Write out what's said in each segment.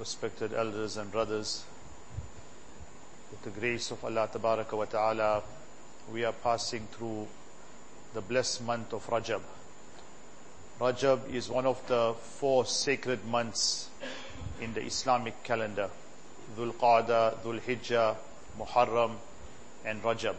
Respected elders and brothers, with the grace of Allah Tabaraka wa Ta'ala, we are passing through the blessed month of Rajab. Rajab is one of the 4 sacred months in the Islamic calendar: Dhul Qa'dah, Dhul Hijjah, Muharram and Rajab.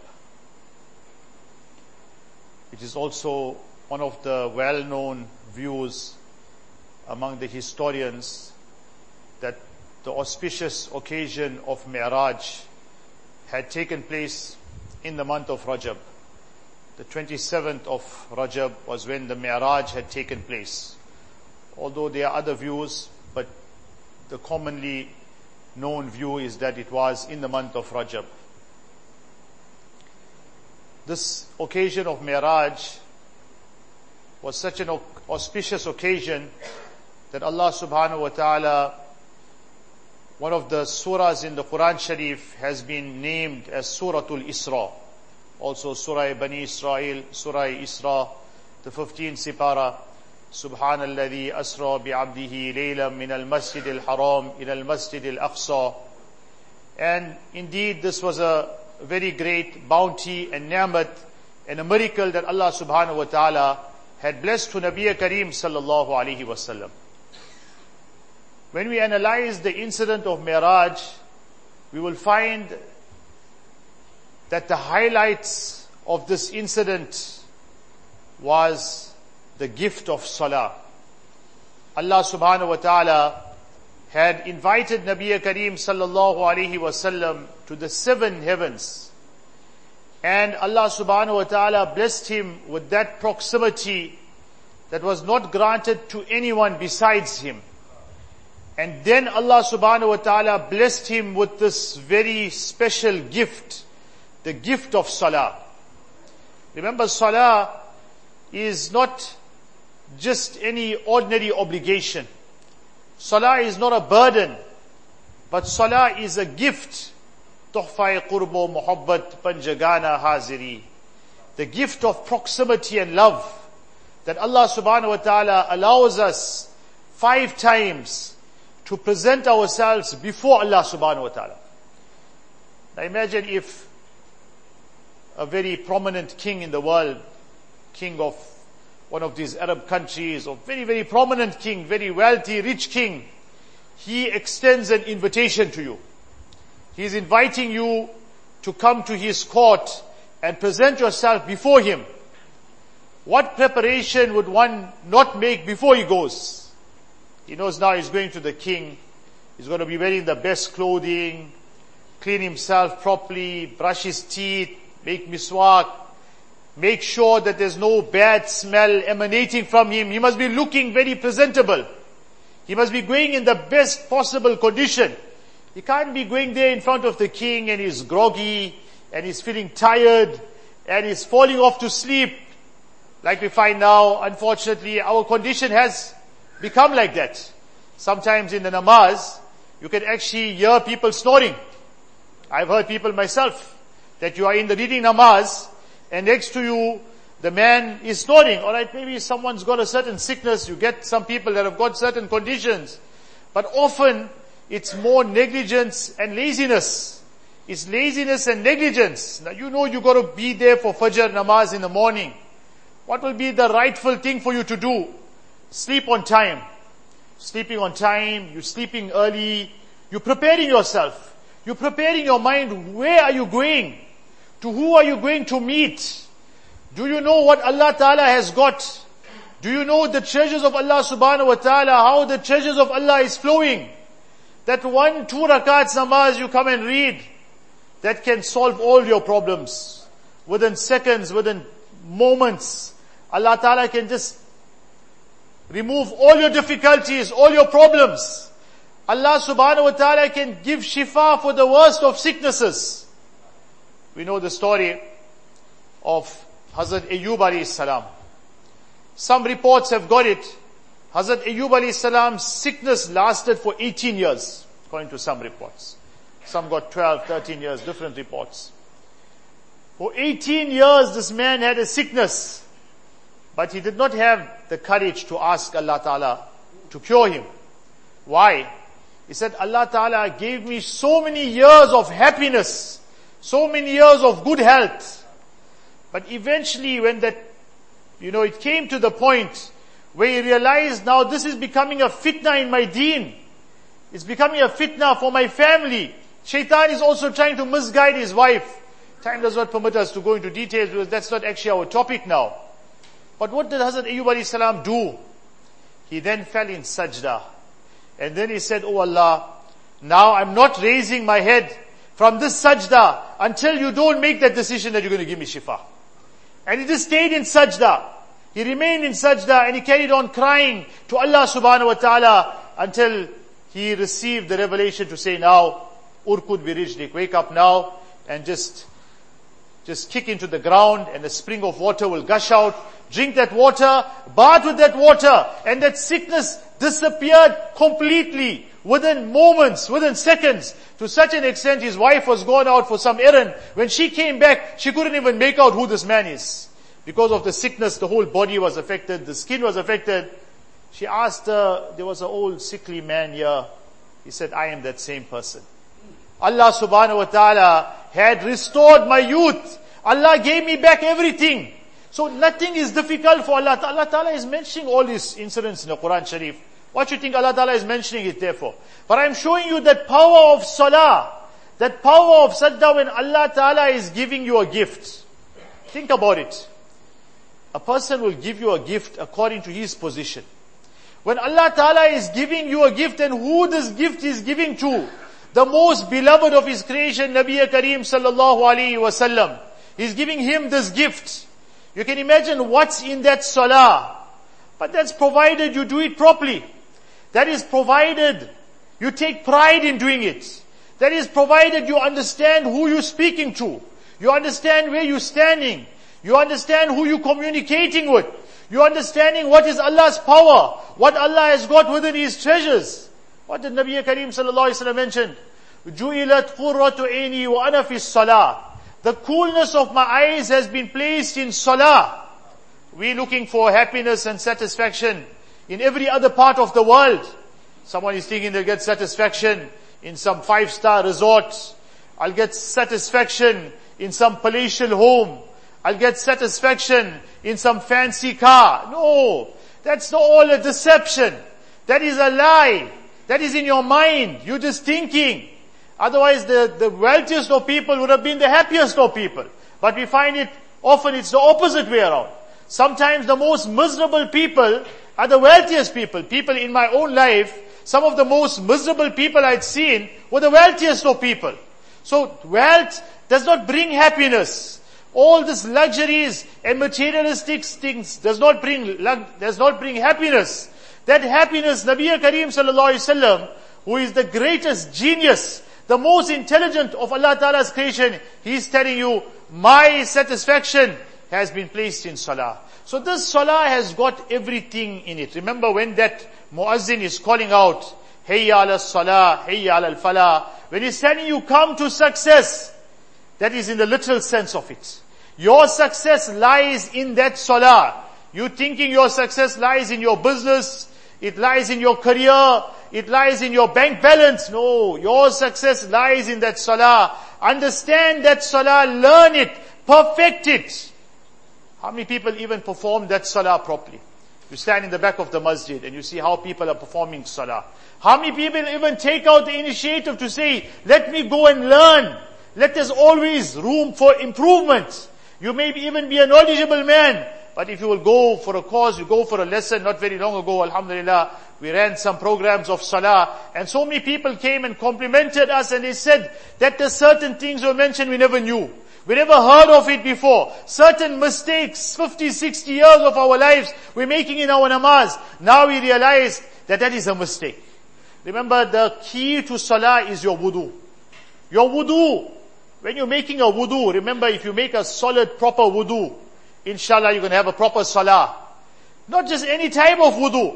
It is also one of the well-known views among the historians that the auspicious occasion of Mi'raj had taken place in the month of Rajab. The 27th of Rajab was when the Mi'raj had taken place. Although there are other views, but the commonly known view is that it was in the month of Rajab. This occasion of Mi'raj was such an auspicious occasion that Allah subhanahu wa ta'ala, one of the surahs in the Quran Sharif, has been named as Suratul Isra. Also Surah Bani Israel, Surah Isra, the 15th Sipara. Subhanalladhi asra bi'abdihi laylan min al-masjid al-haram ila al-masjid al-aqsa. And indeed this was a very great bounty and ni'mat and a miracle that Allah subhanahu wa ta'ala had blessed to Nabi Kareem sallallahu alaihi wasallam. When we analyze the incident of Mi'raj, we will find that the highlights of this incident was the gift of Salah. Allah subhanahu wa ta'ala had invited Nabi Kareem sallallahu alaihi wasallam to the 7 heavens. And Allah subhanahu wa ta'ala blessed him with that proximity that was not granted to anyone besides him. And then Allah subhanahu wa ta'ala blessed him with this very special gift, the gift of Salah. Remember, Salah is not just any ordinary obligation. Salah is not a burden, but Salah is a gift. Tuhfa-e qurbo muhabbat panjagana haziri. The gift of proximity and love that Allah subhanahu wa ta'ala allows us 5 times to present ourselves before Allah subhanahu wa ta'ala. Now imagine if a very prominent king in the world, king of one of these Arab countries, or very, very prominent king, very wealthy, rich king, he extends an invitation to you. He is inviting you to come to his court and present yourself before him. What preparation would one not make before he goes? He knows now he's going to the king. He's going to be wearing the best clothing, clean himself properly, brush his teeth, make miswak, make sure that there's no bad smell emanating from him. He must be looking very presentable. He must be going in the best possible condition. He can't be going there in front of the king and he's groggy and he's feeling tired and he's falling off to sleep. Like we find now, unfortunately, our condition has become like that. Sometimes in the namaz, you can actually hear people snoring. I've heard people myself, that you are in the reading namaz, and next to you, the man is snoring. Alright, maybe someone's got a certain sickness, you get some people that have got certain conditions. But often, it's more negligence and laziness. It's laziness and negligence. Now you know you got to be there for Fajr namaz in the morning. What will be the rightful thing for you to do? Sleep on time. Sleeping on time, you're sleeping early, you're preparing yourself. You're preparing your mind. Where are you going? To who are you going to meet? Do you know what Allah Ta'ala has got? Do you know the treasures of Allah Subhanahu Wa Ta'ala, how the treasures of Allah is flowing? That 1-2 rakats namaz you come and read, that can solve all your problems. Within seconds, within moments, Allah Ta'ala can just remove all your difficulties, all your problems. Allah subhanahu wa ta'ala can give shifa for the worst of sicknesses. We know the story of Hazrat Ayyub alayhi salam. Some reports have got it. Hazrat Ayyub alayhi salam's sickness lasted for 18 years, according to some reports. Some got 12, 13 years, different reports. For 18 years this man had a sickness. But he did not have the courage to ask Allah Ta'ala to cure him. Why? He said, Allah Ta'ala gave me so many years of happiness, so many years of good health. But eventually when that, it came to the point where he realized now this is becoming a fitna in my deen. It's becoming a fitna for my family. Shaitan is also trying to misguide his wife. Time does not permit us to go into details because that's not actually our topic now. But what did Hazrat Ayyub alayhi salam do? He then fell in sajda. And then he said, "Oh Allah, now I'm not raising my head from this sajda until you don't make that decision that you're going to give me shifa." And he just stayed in sajda. He remained in sajda and he carried on crying to Allah subhanahu wa ta'ala until he received the revelation to say, "Now, urkud birijlik, wake up now and just kick into the ground and a spring of water will gush out. Drink that water, bath with that water, and that sickness disappeared completely within moments, within seconds, to such an extent his wife was gone out for some errand. When she came back, she couldn't even make out who this man is. Because of the sickness, the whole body was affected, the skin was affected. She asked her, there was an old sickly man here. He said, "I am that same person. Allah subhanahu wa ta'ala had restored my youth. Allah gave me back everything." So nothing is difficult for Allah. Allah Ta'ala is mentioning all these incidents in the Quran Sharif. What do you think Allah Ta'ala is mentioning it there for? But I'm showing you that power of salah, that power of sajda when Allah Ta'ala is giving you a gift. Think about it. A person will give you a gift according to his position. When Allah Ta'ala is giving you a gift, and who this gift is giving to? The most beloved of His creation, Nabi Kareem sallallahu alaihi wasallam. He's giving him this gift. You can imagine what's in that salah. But that's provided you do it properly. That is provided you take pride in doing it. That is provided you understand who you're speaking to. You understand where you're standing. You understand who you're communicating with. You're understanding what is Allah's power. What Allah has got within His treasures. What did Nabi Kareem sallallahu alaihi wasallam mention? "Ju'ilat qurratu aini wa ana fi salah." The coolness of my eyes has been placed in salah. We're looking for happiness and satisfaction in every other part of the world. Someone is thinking they'll get satisfaction in some 5-star resort. I'll get satisfaction in some palatial home. I'll get satisfaction in some fancy car. No, that's not all a deception. That is a lie. That is in your mind. You're just thinking. Otherwise, the wealthiest of people would have been the happiest of people. But we find it often it's the opposite way around. Sometimes the most miserable people are the wealthiest people. People in my own life, some of the most miserable people I'd seen were the wealthiest of people. So wealth does not bring happiness. All these luxuries and materialistic things does not bring happiness. That happiness, Nabi Kareem sallallahu alaihi wasallam, who is the greatest genius, the most intelligent of Allah Ta'ala's creation, He's telling you, my satisfaction has been placed in salah. So this salah has got everything in it. Remember when that muazzin is calling out, "Hayya ala salah, hayya ala al-falah." When he's telling you, come to success, that is in the literal sense of it. Your success lies in that salah. You thinking your success lies in your business, it lies in your career, it lies in your bank balance. No, your success lies in that salah. Understand that salah, learn it, perfect it. How many people even perform that salah properly? You stand in the back of the masjid and you see how people are performing salah. How many people even take out the initiative to say, let me go and learn. There's always room for improvement. You may even be a knowledgeable man, but if you will go for a course, you go for a lesson. Not very long ago, alhamdulillah, we ran some programs of salah, and so many people came and complimented us, and they said that there's certain things were mentioned we never knew. We never heard of it before. Certain mistakes, 50, 60 years of our lives, we're making in our namaz. Now we realize that that is a mistake. Remember, the key to salah is your wudu. Your wudu. When you're making a wudu, remember, if you make a solid, proper wudu, inshallah you're going to have a proper salah. Not just any type of wudu.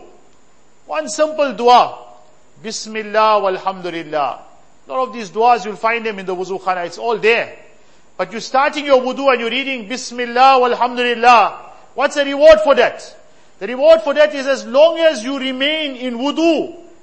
One simple dua. Bismillah walhamdulillah. A lot of these duas, you'll find them in the wuzu khana. It's all there. But you're starting your wudu and you're reading Bismillah walhamdulillah. What's the reward for that? The reward for that is as long as you remain in wudu,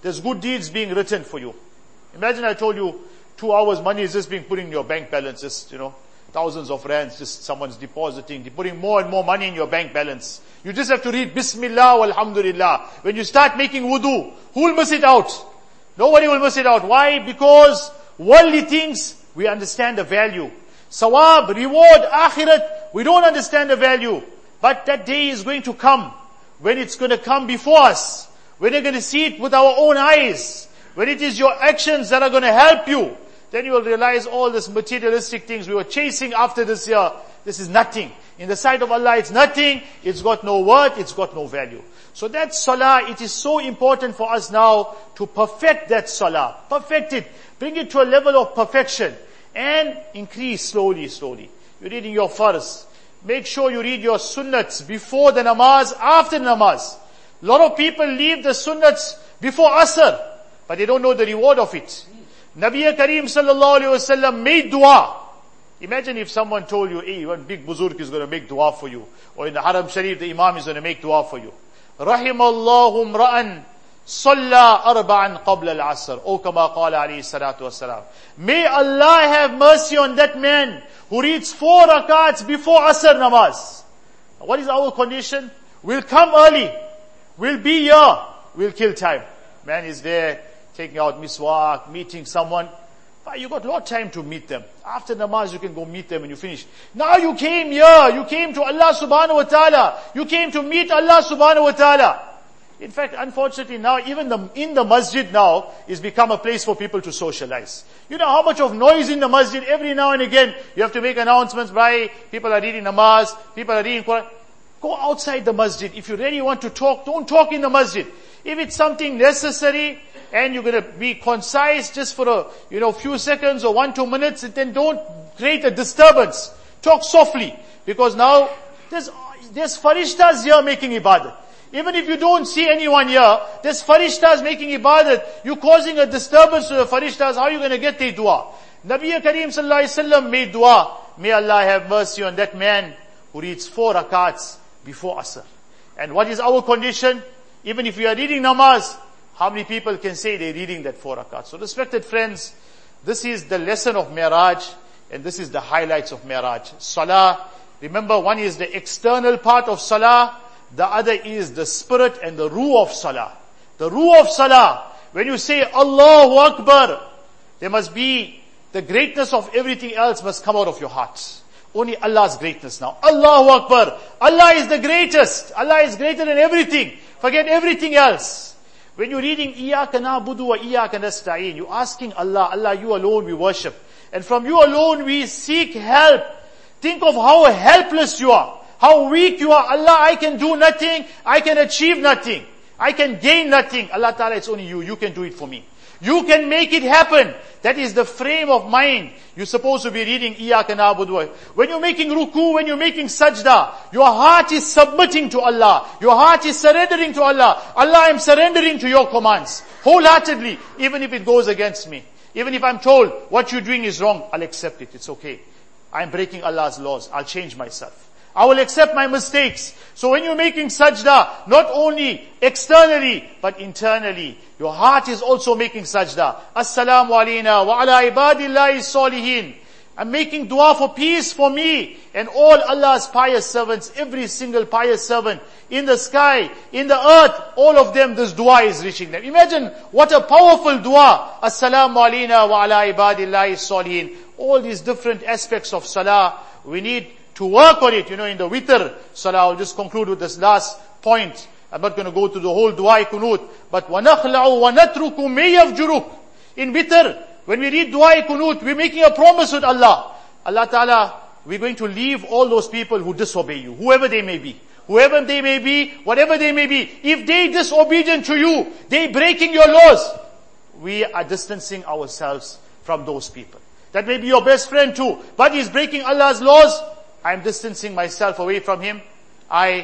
there's good deeds being written for you. Imagine I told you 2 hours money is just being put in your bank balance, just, thousands of rands, just someone's depositing, putting more and more money in your bank balance. You just have to read Bismillah walhamdulillah. When you start making wudu, who will miss it out? Nobody will miss it out. Why? Because worldly things, we understand the value. Sawab, reward, akhirat, we don't understand the value. But that day is going to come, when it's going to come before us, when we're going to see it with our own eyes, when it is your actions that are going to help you, then you will realize all this materialistic things we were chasing after this year, this is nothing. In the sight of Allah, it's nothing, it's got no worth, it's got no value. So that salah, it is so important for us now to perfect that salah. Perfect it. Bring it to a level of perfection. And increase slowly. You're reading your farz. Make sure you read your sunnats before the namaz, after the namaz. A lot of people leave the sunnats before asr, but they don't know the reward of it. Nabi Kareem sallallahu alayhi wasallam made dua. Imagine if someone told you, hey, one big buzurg is going to make dua for you. Or in the Haram Sharif, the Imam is going to make dua for you. Rahimallahu mra'an salla arba'an qabla al-asr. O kama qala alayhi salatu wassalam. May Allah have mercy on that man who reads 4 rakats before asr namaz. What is our condition? We'll come early. We'll be here. We'll kill time. Man is there, taking out miswak, meeting someone. But you got a lot of time to meet them. After namaz, you can go meet them and you finish. Now you came here. You came to Allah subhanahu wa ta'ala. You came to meet Allah subhanahu wa ta'ala. In fact, unfortunately now, even in the masjid now, is become a place for people to socialize. You know how much of noise in the masjid, every now and again, you have to make announcements by, people are reading namaz, people are reading Quran. Go outside the masjid. If you really want to talk, don't talk in the masjid. If it's something necessary, and you're going to be concise just for a, few seconds or 1-2 minutes, then don't create a disturbance. Talk softly. Because now, there's farishtas here making ibadat. Even if you don't see anyone here, there's farishtas making ibadat. You're causing a disturbance to the farishtas. How are you going to get their dua? Nabi Kareem sallallahu alayhi wasallam made dua. May Allah have mercy on that man who reads 4 rakats before asr. And what is our condition? Even if we are reading namaz, how many people can say they're reading that 4 rakats? So respected friends, this is the lesson of Mi'raj, and this is the highlights of Mi'raj. Salah, remember, one is the external part of Salah, the other is the spirit and the ruh of Salah. The ruh of Salah, when you say Allahu Akbar, there must be, the greatness of everything else must come out of your heart. Only Allah's greatness now. Allahu Akbar. Allah is the greatest. Allah is greater than everything. Forget everything else. When you're reading Iyaka na'budu wa iyaka nasta'in, you're asking Allah, Allah, you alone we worship. And from you alone we seek help. Think of how helpless you are. How weak you are. Allah, I can do nothing. I can achieve nothing. I can gain nothing. Allah Ta'ala, it's only you. You can do it for me. You can make it happen. That is the frame of mind. You're supposed to be reading Iyaka na'budu. When you're making ruku, when you're making sajda, your heart is submitting to Allah. Your heart is surrendering to Allah. Allah, I'm surrendering to your commands. Wholeheartedly. Even if it goes against me. Even if I'm told what you're doing is wrong, I'll accept it. It's okay. I'm breaking Allah's laws. I'll change myself. I will accept my mistakes. So when you're making sajda, not only externally, but internally, your heart is also making sajda. Assalamu alayna wa ala ibadillahi salihin. I'm making dua for peace for me and all Allah's pious servants, every single pious servant in the sky, in the earth, all of them, this dua is reaching them. Imagine what a powerful dua. Assalamu alayna wa ala ibadillahi salihin. All these different aspects of salah, we need to work on it. In the witr salah, I'll just conclude with this last point. I'm not going to go to the whole dua kunut, but وَنَخْلَعُ وَنَتْرُكُ مَيْ يَفْجُرُكُ. In witr, when we read dua kunut, we're making a promise with Allah. Allah Ta'ala, we're going to leave all those people who disobey you, whoever they may be. Whoever they may be, whatever they may be. If they disobedient to you, they breaking your laws, we are distancing ourselves from those people. That may be your best friend too, but he's breaking Allah's laws. I'm distancing myself away from him. I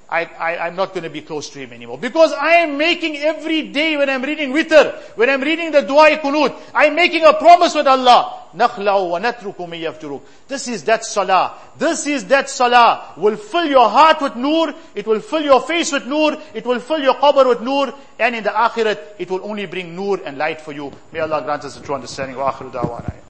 I'm not going to be close to him anymore. Because I am making every day when I'm reading witr, when I'm reading the dua kunut, I'm making a promise with Allah. نَخْلَعُ وَنَتْرُكُ مِنْ يَفْجُرُكُ. This is that salah. This is that salah. Will fill your heart with nur. It will fill your face with nur. It will fill your qabr with nur. And in the akhirat, it will only bring nur and light for you. May Allah grant us a true understanding. Wa akhiru da'wana.